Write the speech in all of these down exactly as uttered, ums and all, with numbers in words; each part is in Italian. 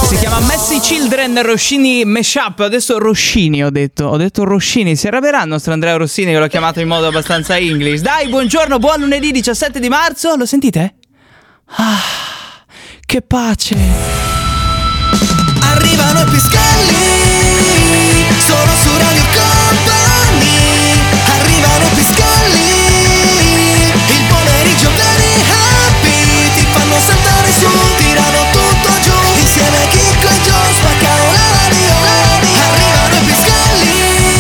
Si chiama Messy Children Rossini Mashup. Adesso Rossini ho detto. Ho detto Rossini. Si arrabbierà il nostro Andrea Rossini che l'ho chiamato in modo abbastanza English. Dai, buongiorno, buon lunedì diciassette di marzo. Lo sentite? Ah, che pace. Arrivano i Piscalli, sono su Radio Company. Arrivano i Piscalli, il pomeriggio very happy. Ti fanno saltare su, tirano tutto giù. Insieme a Chicco e Joe spaccano la radio. Arrivano i Piscalli,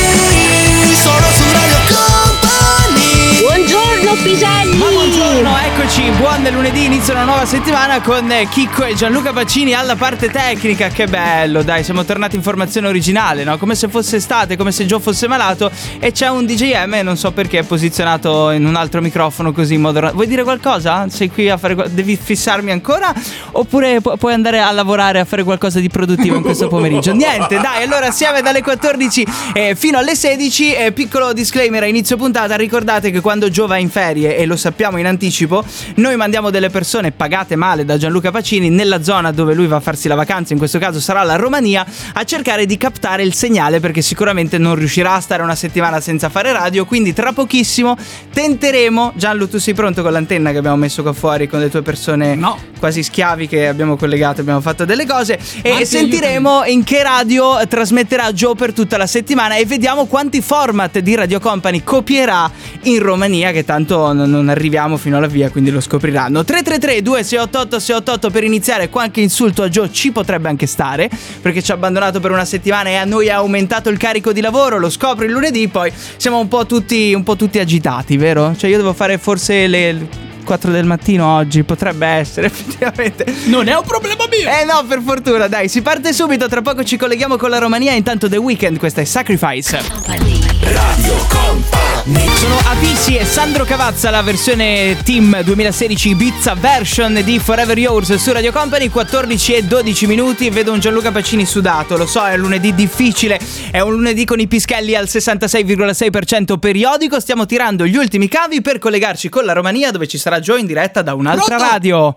sono su Radio Company. Buongiorno Piselli. Ma buongiorno, eccoci, buon lunedì, inizio una nuova settimana con Chicco e Gianluca Pacini alla parte tecnica. Che bello, dai, siamo tornati in formazione originale, no? Come se fosse estate, come se Joe fosse malato e c'è un D J M, non so perché, posizionato in un altro microfono così in modo... Vuoi dire qualcosa? Sei qui a fare... Devi fissarmi ancora? Oppure pu- puoi andare a lavorare, a fare qualcosa di produttivo in questo pomeriggio? Niente, dai, allora assieme dalle quattordici eh, fino alle sedici, eh, piccolo disclaimer a inizio puntata, ricordate che quando Joe va in ferie, e lo sappiamo in anticipo, noi mandiamo delle persone pagate male da Gianluca Pacini nella zona dove lui va a farsi la vacanza, in questo caso sarà la Romania, a cercare di captare il segnale, perché sicuramente non riuscirà a stare una settimana senza fare radio, quindi tra pochissimo tenteremo. Gianlu, tu sei pronto con l'antenna che abbiamo messo qua fuori con le tue persone no. quasi schiavi che abbiamo collegato, abbiamo fatto delle cose e Anzi, sentiremo aiutami. In che radio trasmetterà Joe per tutta la settimana e vediamo quanti format di Radio Company copierà in Romania, che tanto non, non arriviamo fino alla via, quindi lo scopriranno. Tre tre tre due sei otto otto sei otto otto per iniziare. Qualche insulto a Joe ci potrebbe anche stare, perché ci ha abbandonato per una settimana e a noi ha aumentato il carico di lavoro. Lo scopro il lunedì, poi siamo un po' tutti un po' tutti agitati, vero? Cioè io devo fare forse le quattro del mattino oggi, potrebbe essere effettivamente. Non è un problema mio. Eh no, per fortuna, dai, si parte subito, tra poco ci colleghiamo con la Romania. Intanto The Weeknd, questa è Sacrifice. Radio Company. Sono Avicii e Sandro Cavazza, la versione Team duemilasedici Ibiza version di Forever Yours su Radio Company. Quattordici e dodici minuti. Vedo un Gianluca Pacini sudato, lo so, è un lunedì difficile, è un lunedì con i pischelli al sessantasei virgola sei per cento periodico. Stiamo tirando gli ultimi cavi per collegarci con la Romania, dove ci sarà Joe in diretta da un'altra Pronto? radio.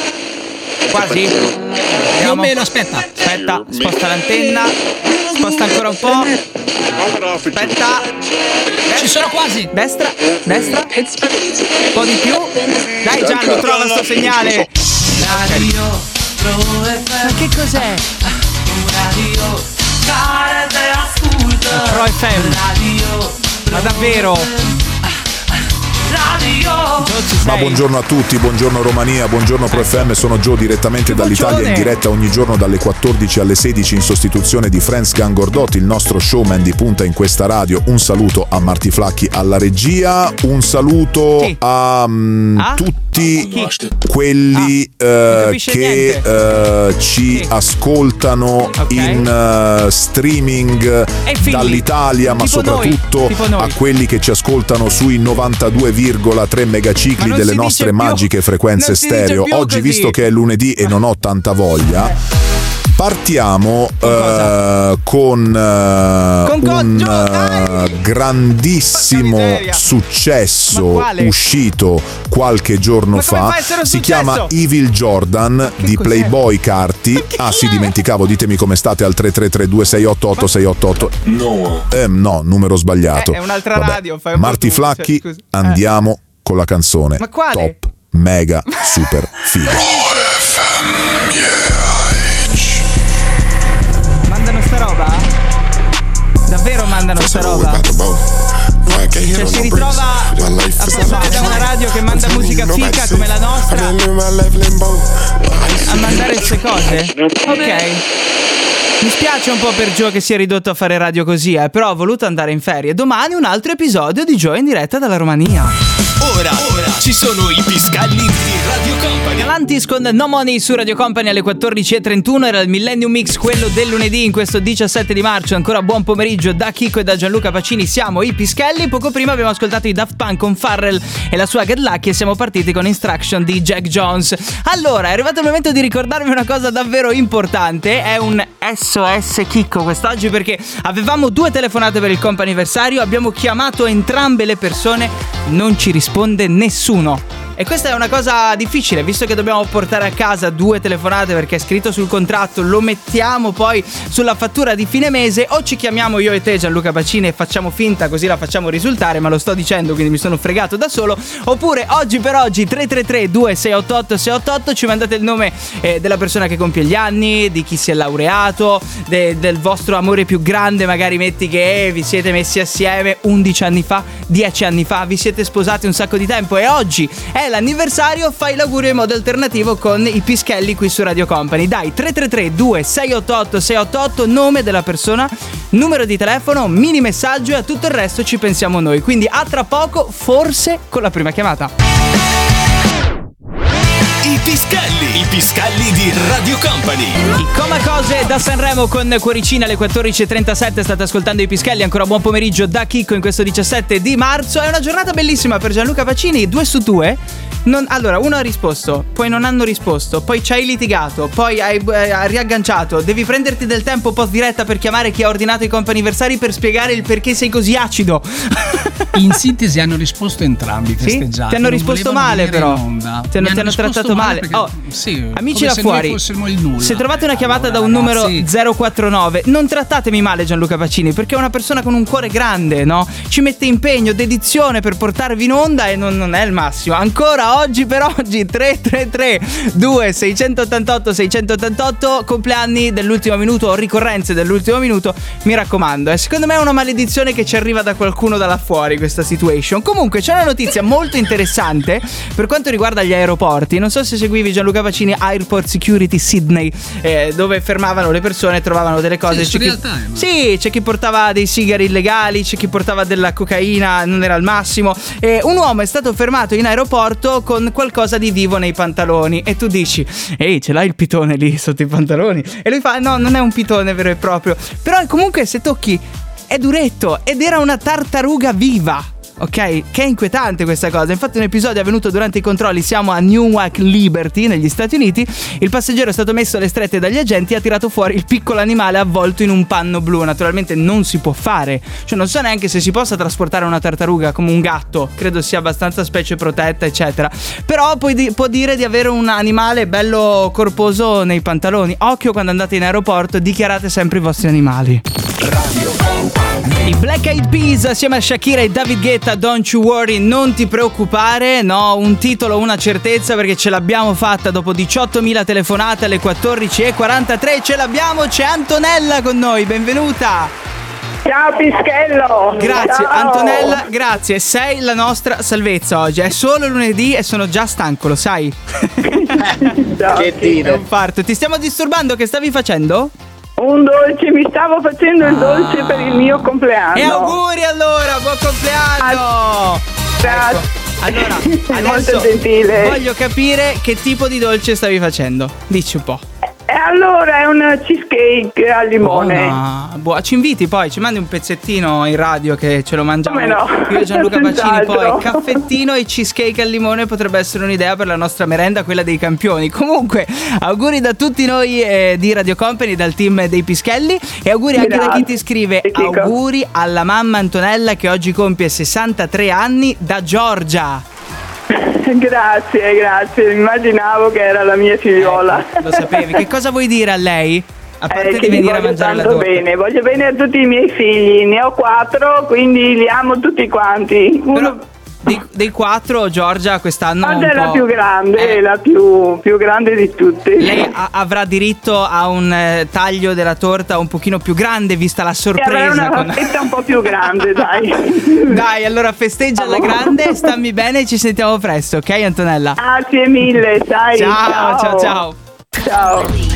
Quasi? Più o meno, aspetta. Aspetta, sposta l'antenna. Sposta ancora un po'. Aspetta. Ci sono quasi. Destra, destra. Un po' di più. Dai Gianlu, trova sto segnale. Radio Pro F M. Ma che cos'è? Radio care te ascolta. Pro F M. Radio Ma davvero? Radio. Joe, ci sei? Ma buongiorno a tutti, buongiorno Romania, buongiorno Pro F M, sono Joe direttamente dall'Italia, in diretta ogni giorno dalle quattordici alle sedici in sostituzione di Franz Gangordot, il nostro showman di punta in questa radio. Un saluto a Marti Flacchi alla regia, un saluto Sì. a um, Ah? tutti Chi? quelli Ah, non eh, capisce che eh, ci Sì. ascoltano Ok. in eh, streaming E figli. dall'Italia, ma Tipo noi, soprattutto tipo noi. a quelli che ci ascoltano sui novantadue virgola tre megacicli Ma non delle si nostre dice più- magiche frequenze non si dice stereo. più Oggi, così. visto che è lunedì e non ho tanta voglia, partiamo cosa? eh, con, eh, Con cosa? un Dai! eh, grandissimo Porca miseria. successo Ma quale? uscito qualche giorno Ma come fa. fa a essere un Si successo? chiama Evil Jordan di cos'è? Playboy Carti. che Ah chi sì, è? dimenticavo, ditemi come state al tre tre tre due sei otto otto sei otto otto. No, eh, no, numero sbagliato. Eh, è un'altra Vabbè. radio, fai un po' Marti tu, Flacchi, cioè, scusa. andiamo con la canzone Ma quale? top mega super figa. Mandano sta roba? Davvero mandano sta roba? Cioè si ritrova a passare da una radio che manda musica fica come la nostra a mandare queste cose? Ok. Mi spiace un po' per Joe che si è ridotto a fare radio così, eh, però ho voluto andare in ferie. Domani un altro episodio di Joe in diretta dalla Romania. Ora, ora ci sono i piscalli di Radio Company. Galantis con No Money su Radio Company alle quattordici e trentuno. Era il Millennium Mix, quello del lunedì in questo diciassette di marzo. Ancora buon pomeriggio da Chicco e da Gianluca Pacini. Siamo i Pischelli. Poco prima abbiamo ascoltato i Daft Punk con Farrell e la sua Get Lucky e siamo partiti con Instruction di Jack Jones. Allora, è arrivato il momento di ricordarvi una cosa davvero importante. È un S O S Chicco quest'oggi, perché avevamo due telefonate per il comp'anniversario. Abbiamo chiamato entrambe le persone, non ci risponde nessuno. E questa è una cosa difficile, visto che dobbiamo portare a casa due telefonate perché è scritto sul contratto, lo mettiamo poi sulla fattura di fine mese, o ci chiamiamo io e te Gianluca Pacini e facciamo finta, così la facciamo risultare, ma lo sto dicendo quindi mi sono fregato da solo, oppure oggi per oggi tre tre tre due sei otto otto sei otto otto ci mandate il nome eh, della persona che compie gli anni, di chi si è laureato, de- del vostro amore più grande, magari metti che eh, vi siete messi assieme undici anni fa, dieci anni fa, vi siete sposati un sacco di tempo e oggi è l'anniversario, fai l'augurio in modo alternativo con i pischelli qui su Radio Company. Dai, tre tre tre due sei otto otto sei otto otto, nome della persona, numero di telefono, mini messaggio e a tutto il resto ci pensiamo noi. Quindi a tra poco, forse con la prima chiamata. I Pischelli, i Pischelli di Radio Company. I Coma Cose da Sanremo con Cuoricina alle quattordici e trentasette. State ascoltando i Pischelli. Ancora buon pomeriggio da Chicco in questo diciassette di marzo. È una giornata bellissima per Gianluca Pacini. Due su due non, allora, uno ha risposto, poi non hanno risposto, poi ci hai litigato, poi hai, eh, hai riagganciato. Devi prenderti del tempo post diretta per chiamare chi ha ordinato i comp'anniversari per spiegare il perché sei così acido. In sintesi hanno risposto entrambi, sì? festeggiati. Ti hanno Non risposto volevano male venire però in onda. Ti hanno, Mi ti hanno trattato male perché, oh, sì, amici come là se fuori, noi fossimo il nulla. se trovate una chiamata allora, da un numero ragazzi, zero quattro nove, non trattatemi male Gianluca Pacini, perché è una persona con un cuore grande, no? Ci mette impegno, dedizione per portarvi in onda e non, non è il massimo. Ancora oggi per oggi tre tre tre due sei otto otto sei otto otto, compleanni dell'ultimo minuto o ricorrenze dell'ultimo minuto, mi raccomando. Eh, secondo me è una maledizione che ci arriva da qualcuno da là fuori questa situation. Comunque c'è una notizia molto interessante per quanto riguarda gli aeroporti. Non so se seguivi Gianluca Pacini Airport Security Sydney, eh, dove fermavano le persone, trovavano delle cose. Sì, c'è chi, sì, c'è chi portava dei sigari illegali, c'è chi portava della cocaina, non era al massimo. E un uomo è stato fermato in aeroporto con qualcosa di vivo nei pantaloni e tu dici: ehi, ce l'hai il pitone lì sotto i pantaloni? E lui fa: no, non è un pitone vero e proprio, però comunque se tocchi è duretto ed era una tartaruga viva. Ok, che è inquietante questa cosa. Infatti un episodio è avvenuto durante i controlli. Siamo a Newark Liberty negli Stati Uniti. Il passeggero è stato messo alle strette dagli agenti e ha tirato fuori il piccolo animale avvolto in un panno blu. Naturalmente non si può fare, cioè non so neanche se si possa trasportare una tartaruga come un gatto. Credo sia abbastanza specie protetta eccetera. Però puoi di- può dire di avere un animale bello corposo nei pantaloni. Occhio quando andate in aeroporto, dichiarate sempre i vostri animali. I Black Eyed Peas assieme a Shakira e David Guetta, Don't You Worry, non ti preoccupare. No, un titolo, una certezza, perché ce l'abbiamo fatta dopo diciottomila telefonate alle quattordici e quarantatré. Ce l'abbiamo, c'è Antonella con noi, benvenuta. Ciao Pischello. Grazie. Ciao. Antonella, grazie, sei la nostra salvezza oggi. È solo lunedì e sono già stanco, lo sai? Ciao. Che dire. È un parto. Ti stiamo disturbando, che stavi facendo? Un dolce, mi stavo facendo il dolce Ah. per il mio compleanno. E auguri allora, buon compleanno! Grazie. Ecco, allora, Molto adesso gentile. voglio capire che tipo di dolce stavi facendo. Dici un po'. E allora è un cheesecake al limone. Buona, buona. Ci inviti poi, ci mandi un pezzettino in radio che ce lo mangiamo. Come no? Io e Gianluca Pacini Senz'altro. poi caffettino e cheesecake al limone potrebbe essere un'idea per la nostra merenda, quella dei campioni. Comunque, auguri da tutti noi eh, di Radio Company, dal team dei Pischelli, e auguri anche Grazie. da chi ti scrive. Chico. Auguri alla mamma Antonella che oggi compie sessantatré anni, da Giorgia. Grazie, grazie. Immaginavo che era la mia figliola. Lo sapevi. Che cosa vuoi dire a lei? A parte Eh, di che gli venire a voglio mangiare la tanto torta. bene, voglio bene a tutti i miei figli, ne ho quattro, quindi li amo tutti quanti. Uno... Però dei, dei quattro, Giorgia quest'anno Oggi un è la po'- più grande, Eh, la più, più grande di tutte. lei a- avrà diritto a un eh, taglio della torta un pochino più grande, vista la E avrei sorpresa. una con- vaschetta un po' più grande, dai. Dai, allora festeggia alla grande, stammi bene e ci sentiamo presto, ok Antonella? Grazie mille, sai. Ciao, ciao, ciao. Ciao.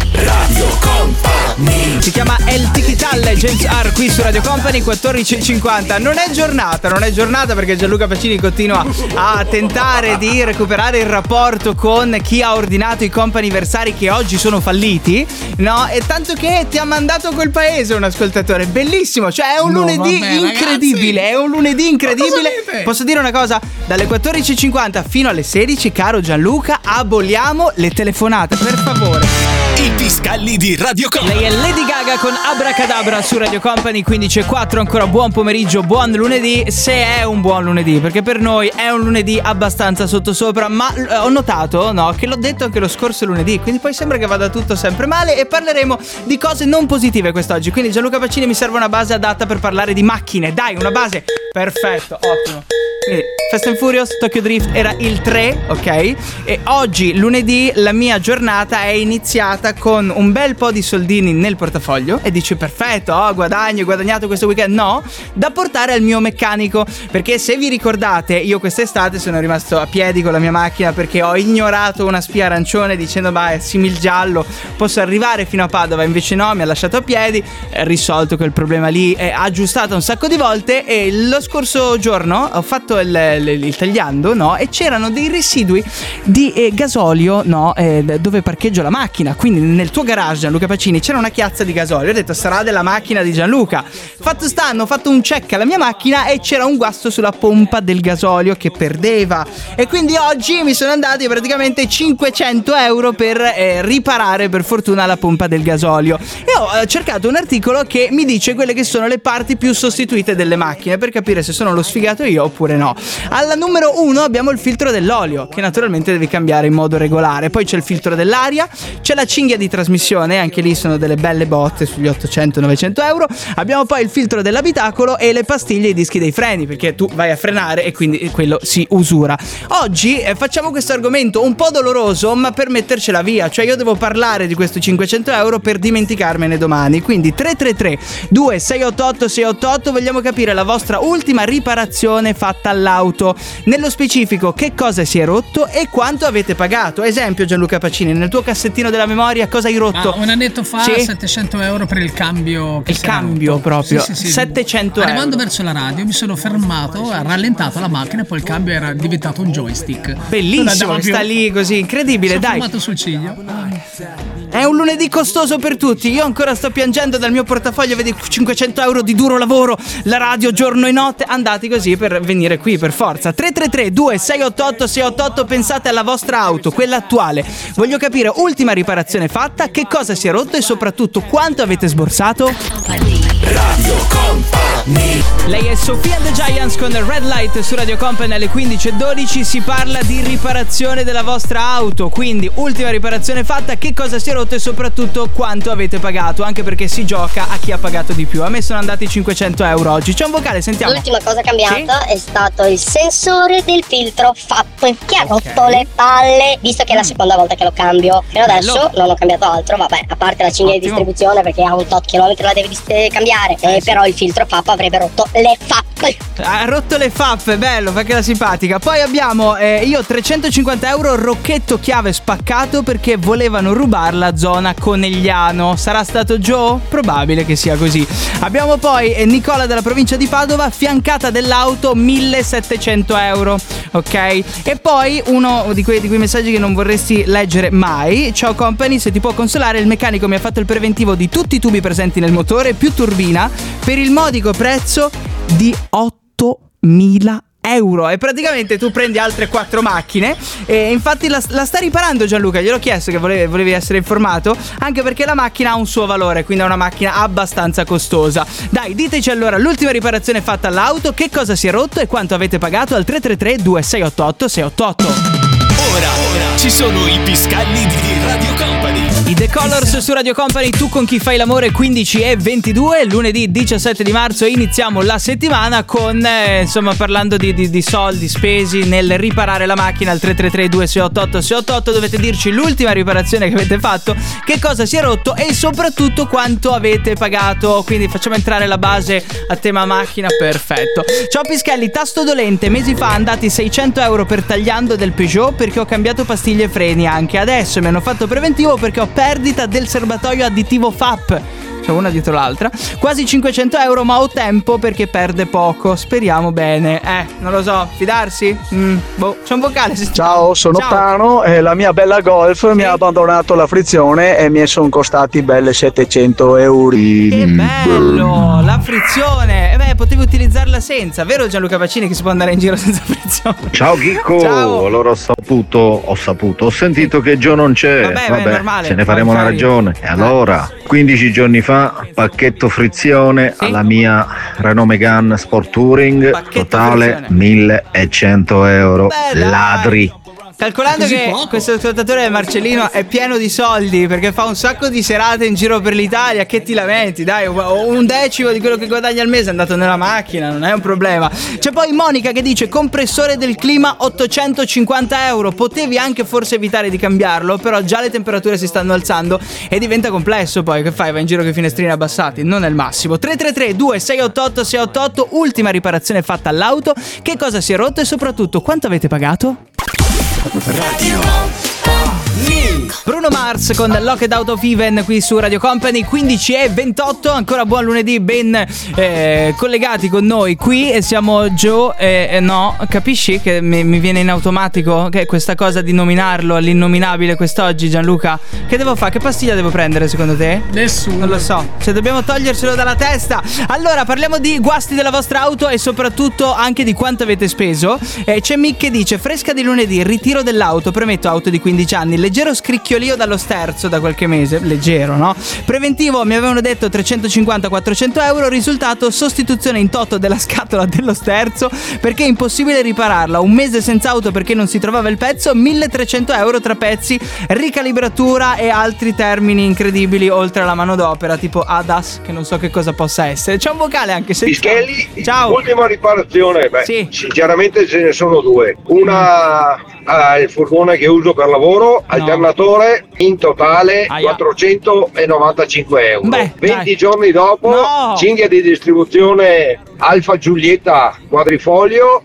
Si chiama El Tichitalle, James R qui su Radio Company, quattordici e cinquanta. Non è giornata, non è giornata perché Gianluca Pacini continua a tentare di recuperare il rapporto con chi ha ordinato i comp'anniversari che oggi sono falliti, no? E tanto che ti ha mandato a quel paese un ascoltatore, bellissimo, cioè è un No, lunedì vabbè, incredibile, ragazzi. è un lunedì incredibile. Ma cosa dite? Posso dire una cosa? Dalle quattordici e cinquanta fino alle sedici, caro Gianluca, aboliamo le telefonate, per favore. I Pischelli Piscalli di Radio Company. Lei è Lady Gaga con Abracadabra su Radio Company, quindici e quattro, ancora buon pomeriggio, buon lunedì, se è un buon lunedì, perché per noi è un lunedì abbastanza sottosopra, ma eh, ho notato, no, che l'ho detto anche lo scorso lunedì, quindi poi sembra che vada tutto sempre male e parleremo di cose non positive quest'oggi, quindi Gianluca Pacini mi serve una base adatta per parlare di macchine, dai, una base, perfetto, ottimo. Quindi Fast and Furious, Tokyo Drift era il tre, ok? E oggi, lunedì, la mia giornata è iniziata con un bel po' di soldini nel portafoglio e dici perfetto, oh, guadagno, ho guadagnato questo weekend. No, da portare al mio meccanico, perché se vi ricordate, io quest'estate sono rimasto a piedi con la mia macchina perché ho ignorato una spia arancione dicendo ma è simil giallo, posso arrivare fino a Padova, invece no, mi ha lasciato a piedi, è risolto quel problema lì, è aggiustato un sacco di volte e lo scorso giorno ho fatto il, il, il tagliando, no? E c'erano dei residui di eh, gasolio, no? Eh, dove parcheggio la macchina, quindi nel tuo garage, Gianluca Pacini, c'era una chiazza di gasolio. Ho detto sarà della macchina di Gianluca. Fatto sta, hanno fatto un check alla mia macchina e c'era un guasto sulla pompa del gasolio che perdeva, e quindi oggi mi sono andati praticamente cinquecento euro per eh, riparare per fortuna la pompa del gasolio, e ho eh, cercato un articolo che mi dice quelle che sono le parti più sostituite delle macchine per capire se sono lo sfigato io oppure no. Alla numero uno abbiamo il filtro dell'olio, che naturalmente devi cambiare in modo regolare. Poi c'è il filtro dell'aria, c'è la cinghia di trasmissione, anche lì sono delle belle botte sugli ottocento novecento euro. Abbiamo poi il filtro dell'abitacolo e le pastiglie e i dischi dei freni, perché tu vai a frenare e quindi quello si usura. Oggi eh, facciamo questo argomento un po' doloroso, ma per mettercela via, cioè io devo parlare di questi cinquecento euro per dimenticarmene domani. Quindi tre tre tre due sei otto otto sei otto otto, vogliamo capire la vostra ultima riparazione fatta all'auto, nello specifico che cosa si è rotto e quanto avete pagato. Esempio, Gianluca Pacini, nel tuo cassettino della memoria cosa hai rotto? Ah, un annetto fa sì? settecento euro per il cambio che il cambio rotto. Proprio sì, sì, sì. settecento euro. Arrivando verso la radio mi sono fermato, ho rallentato la macchina, poi il cambio era diventato un joystick. Bellissimo, sta lì così, incredibile. Sono dai fermato sul ciglio. È un lunedì costoso per tutti. Io ancora sto piangendo dal mio portafoglio, vedi, cinquecento euro di duro lavoro, la radio giorno e notte, andati così per venire qui per forza. Tre tre tre due sei otto otto sei otto otto, pensate alla vostra auto, quella attuale. Voglio capire, ultima riparazione fatta, che cosa si è rotto e soprattutto quanto avete sborsato? Radio Company. Lei è Sofia and the Giants con Red Light su Radio Company alle quindici e dodici. Si parla di riparazione della vostra auto, quindi ultima riparazione fatta, che cosa si è rotto e soprattutto quanto avete pagato, anche perché si gioca a chi ha pagato di più. A me sono andati cinquecento euro oggi. C'è un vocale, sentiamo. L'ultima cosa cambiata sì? è stato il sensore del filtro F A P che ha okay. rotto le palle, visto che è la seconda volta che lo cambio. Fino adesso Bello. non ho cambiato altro, vabbè, a parte la cinghia di distribuzione perché ha un tot chilometri la devi dist- cambiare, eh, eh, sì. però il filtro F A P avrebbe rotto le F A P. Ha rotto le F A P, bello, fa che la simpatica. Poi abbiamo eh, io trecentocinquanta euro rocchetto chiave spaccato perché volevano rubarla zona Conegliano. Sarà stato Joe? Probabile che sia così. Abbiamo poi eh, Nicola della provincia di Padova, fiancata dell'auto millesettecento euro, ok? E poi uno di quei, di quei messaggi che non vorresti leggere mai. Ciao Company, se ti può consolare, il meccanico mi ha fatto il preventivo di tutti i tubi presenti nel motore più turbina per il modico prezzo di ottomila euro. E praticamente tu prendi altre quattro macchine e infatti la, la sta riparando Gianluca, gliel'ho chiesto che volevi, volevi essere informato, anche perché la macchina ha un suo valore, quindi è una macchina abbastanza costosa. Dai, diteci allora l'ultima riparazione fatta all'auto, che cosa si è rotto e quanto avete pagato al tre tre tre due sei otto otto sei otto otto. Ora, ora ci sono i Piscalli di Radio Company. I The Colors su Radio Company, tu con chi fai l'amore, quindici e ventidue, lunedì diciassette di marzo iniziamo la settimana con, eh, insomma, parlando di, di, di soldi spesi nel riparare la macchina al tre tre tre due sei otto otto sei otto otto. Dovete dirci l'ultima riparazione che avete fatto, che cosa si è rotto e soprattutto quanto avete pagato. Quindi facciamo entrare la base a tema macchina, perfetto. Ciao Piscalli, tasto dolente, mesi fa andati seicento euro per tagliando del Peugeot perché ho cambiato pastiglie e freni anche. Adesso mi hanno fatto preventivo perché ho perdita del serbatoio additivo F A P. cioè una dietro l'altra. Quasi cinquecento euro, ma ho tempo perché perde poco. Speriamo bene. Eh, non lo so, fidarsi? Mm, boh, c'è un vocale. Ciao, sono Ciao. Tano e la mia bella Golf mi ha abbandonato la frizione e mi sono costati belle settecento euro. Che bello, la frizione. Eh beh, potevi utilizzarla senza, vero Gianluca Pacini, che si può andare in giro senza frizione? Ciao Chicco, Ciao. allora ho saputo, ho saputo, ho sentito che Gio non c'è. Vabbè, Vabbè, beh, è normale, ce ne faremo una magari. ragione. E allora, quindici giorni fa, pacchetto frizione Sì. alla mia Renault Megane Sport Touring, Pacchetto totale frizione. millecento euro. Beh, dai. Ladri. Calcolando Così che poco? questo ascoltatore Marcellino è pieno di soldi perché fa un sacco di serate in giro per l'Italia, che ti lamenti, dai, un decimo di quello che guadagni al mese è andato nella macchina, non è un problema. C'è poi Monica che dice compressore del clima ottocentocinquanta euro, potevi anche forse evitare di cambiarlo, però già le temperature si stanno alzando e diventa complesso. Poi che fai? Vai in giro con i finestrini abbassati, non è il massimo. Tre tre tre due sei otto otto sei otto otto, ultima riparazione fatta all'auto, che cosa si è rotto e soprattutto quanto avete pagato? Bruno Mars con Locked Out of Even qui su Radio Company, quindici e ventotto. Ancora buon lunedì, ben eh, collegati con noi qui. E siamo Joe e eh, no, capisci che mi, mi viene in automatico che questa cosa di nominarlo all'innominabile quest'oggi, Gianluca? Che devo fare? Che pastiglia devo prendere secondo te? Nessuno. Non lo so, se dobbiamo togliercelo dalla testa. Allora parliamo di guasti della vostra auto e soprattutto anche di quanto avete speso. eh, C'è Mick che dice: fresca di lunedì, ritiro dell'auto, premetto auto di quindici anni, leggero scricchiolio dallo sterzo da qualche mese, leggero, no? Preventivo mi avevano detto trecentocinquanta quattrocento euro, risultato sostituzione in toto della scatola dello sterzo perché è impossibile ripararla, un mese senza auto perché non si trovava il pezzo, milletrecento euro tra pezzi, ricalibratura e altri termini incredibili oltre alla manodopera tipo A D A S, che non so che cosa possa essere. C'è un vocale anche se Pischelli, ciao. ultima riparazione, beh, Sì. sinceramente ce ne sono due. Una ah, il furgone che uso per lavoro, alternatore, in totale Aia. quattrocentonovantacinque euro. Beh, venti dai. giorni dopo, No. cinghia di distribuzione Alfa Giulietta quadrifoglio,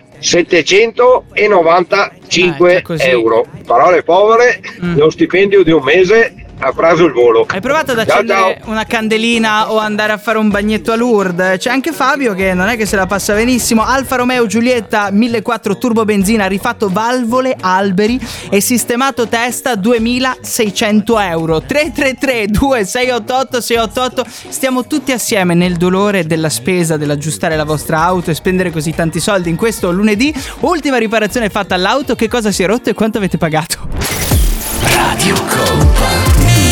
settecentonovantacinque Eh, così. euro. Parole povere, Mm. lo stipendio di un mese ha preso il volo. Hai provato ad Ciao, accendere ciao. una candelina o andare a fare un bagnetto a Lourdes? C'è anche Fabio che non è che se la passa benissimo. Alfa Romeo Giulietta millequattrocento turbo benzina, rifatto valvole, alberi e sistemato testa, duemilaseicento euro. Tre tre tre due sei otto otto sei otto otto. Stiamo tutti assieme nel dolore della spesa, dell'aggiustare la vostra auto e spendere così tanti soldi in questo lunedì. Ultima riparazione fatta all'auto, che cosa si è rotto e quanto avete pagato? Radio Company.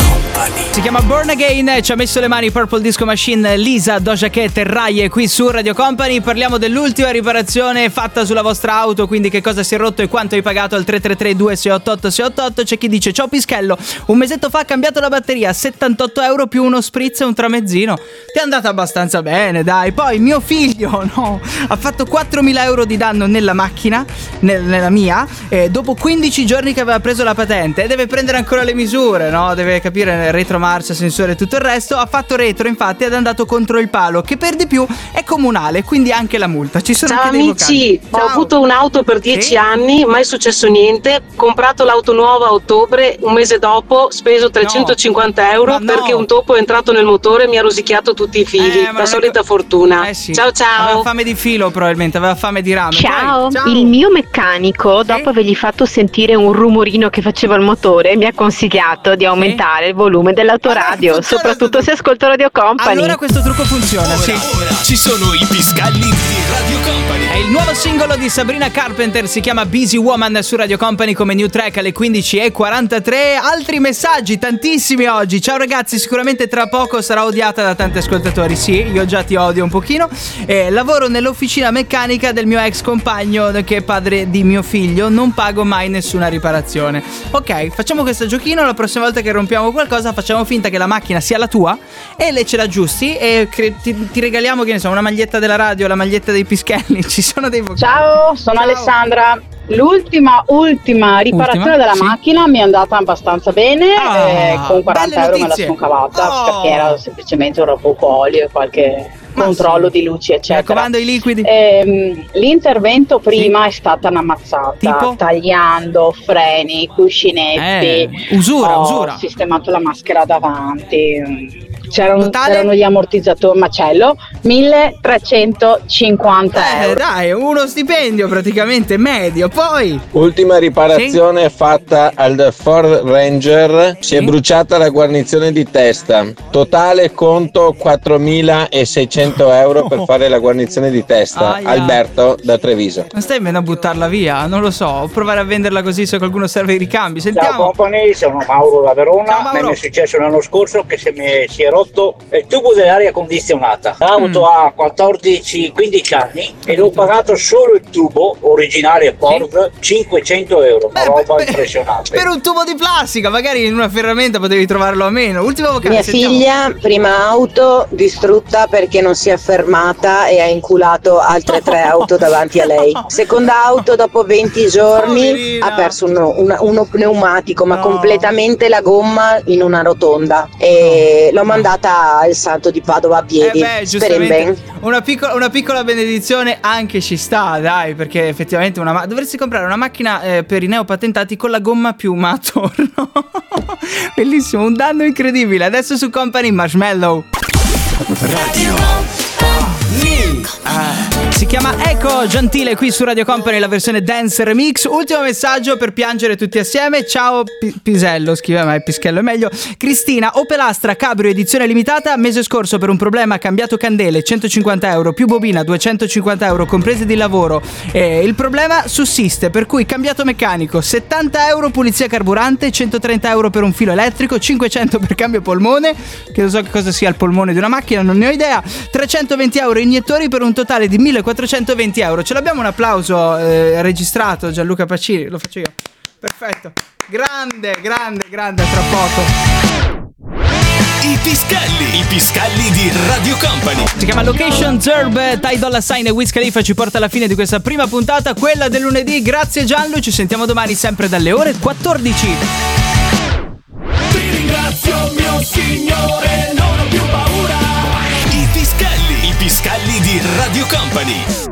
Si chiama Born Again, ci ha messo le mani Purple Disco Machine, Lisa, Doja Cat e Raye qui su Radio Company. Parliamo dell'ultima riparazione fatta sulla vostra auto, quindi che cosa si è rotto e quanto hai pagato al tre tre tre due sei otto otto sei otto otto. C'è chi dice: ciao Pischello, un mesetto fa ha cambiato la batteria, settantotto euro più uno spritz e un tramezzino. Ti è andata abbastanza bene, dai. Poi mio figlio, no, ha fatto quattromila euro di danno nella macchina, nel- nella mia, eh, dopo quindici giorni che aveva preso la patente, e deve prendere ancora le misure, no? Deve capire retromarcia, sensore e tutto il resto. Ha fatto retro, infatti, ed è andato contro il palo, che per di più è comunale, quindi anche la multa. Ci sono Ciao anche dei amici, vocali. ho Ciao. avuto un'auto per dieci Sì? anni, mai successo niente, comprato l'auto nuova a ottobre, un mese dopo speso trecentocinquanta euro Ma no. perché un topo è entrato nel motore e mi ha rosicchiato tutti i fili, Eh, ma non la è solita co- fortuna. Eh sì. Ciao ciao. Aveva fame di filo probabilmente, aveva fame di rame. Ciao. Poi- ciao. Il mio meccanico, dopo avergli fatto sentire un rumorino che faceva il motore, mi ha consigliato di aumentare il volume dell'autoradio, Allora, funziona soprattutto tutto. se ascolto Radio Company. Allora questo trucco funziona, sì. Ora ci sono i Piscalli di Radio Company. È il nuovo singolo di Sabrina Carpenter, si chiama Busy Woman su Radio Company come new track alle quindici e quarantatré. Altri messaggi, tantissimi oggi. Ciao ragazzi, sicuramente tra poco sarà odiata da tanti ascoltatori. Sì, io già ti odio un pochino. Eh, lavoro nell'officina meccanica del mio ex compagno che è padre di mio figlio. Non pago mai nessuna riparazione. Ok, facciamo questo giochino. La prossima volta che rompiamo qualcosa facciamo finta che la macchina sia la tua e le ce l'aggiusti e cre- ti, ti regaliamo, che ne so, una maglietta della radio, la maglietta dei Pischelli. Ci sono dei vocali. Ciao, sono Ciao. Alessandra. L'ultima, ultima riparazione Ultima? della Sì. macchina mi è andata abbastanza bene, Ah, eh, con quaranta belle euro me la notizie. sono cavata Oh. perché era semplicemente un poco olio e qualche Ma controllo sì. di luci Mi eccetera. raccomando i liquidi. Ehm, l'intervento prima è stata una mazzata, Tipo? tagliando freni, cuscinetti, Eh, usura, ho usura. sistemato la maschera davanti, c'erano, c'erano gli ammortizzatori macello, milletrecentocinquanta Eh, euro. dai, uno stipendio praticamente medio. Poi Ultima riparazione fatta al Ford Ranger, si è bruciata la guarnizione di testa. Totale conto quattromilaseicento euro per fare la guarnizione di testa. Aia. Alberto da Treviso. non stai bene a buttarla via, non lo so, provare a venderla così se qualcuno serve i ricambi. Ciao Sentiamo. company, sono Mauro da Verona. Ciao, Mauro. Mi è successo l'anno scorso che se mi si è rotto il tubo dell'aria condizionata. L'auto Mm. ha quattordici quindici anni e l'ho pagato solo il tubo originale Ford, cinquecento euro. Una roba impressionante. Per un tubo di plastica, magari in una ferramenta potevi trovarlo a meno. Ultimo vocale. Mia sentiamo. figlia, prima auto distrutta perché non si è fermata e ha inculato altre tre auto davanti a lei. Seconda auto, dopo venti giorni ha perso uno, una- uno pneumatico, ma completamente la gomma in una rotonda. E l'ho mandata al santo di Padova a piedi. Eh beh, Speri giustamente bene. una piccola, una piccola benedizione anche ci sta, dai, perché effettivamente una ma- dovresti comprare una macchina eh, per i neopatentati con la gomma a piuma attorno. Bellissimo, un danno incredibile. Adesso su Company Marshmallow. Radio Ah, si chiama Eco Gentile qui su Radio Company, la versione Dance Remix. Ultimo messaggio per piangere tutti assieme. Ciao Pi- Pisello, scrive, ma il Pischello è meglio. Cristina, Opel Astra Cabrio edizione limitata. Mese scorso per un problema ha cambiato candele, centocinquanta euro, più bobina, duecentocinquanta euro, comprese di lavoro. E il problema sussiste, per cui cambiato meccanico, settanta euro pulizia carburante, centotrenta euro per un filo elettrico, cinquecento per cambio polmone, che non so che cosa sia il polmone di una macchina, non ne ho idea, trecentoventi euro iniettori per un totale di millequattrocentoventi euro. Ce l'abbiamo un applauso eh, registrato, Gianluca Pacini, lo faccio io. Perfetto. Grande, grande, grande, tra poco. I Piscalli, i Piscalli di Radio Company. Si chiama Location Zerb, Ty Dolla Sign e Wiz Khalifa ci porta alla fine di questa prima puntata, quella del lunedì. Grazie Gianlu, ci sentiamo domani sempre dalle ore quattordici. Ti ringrazio mio Signore, non ho più paura. I Piscalli, i Piscalli di Radio Company.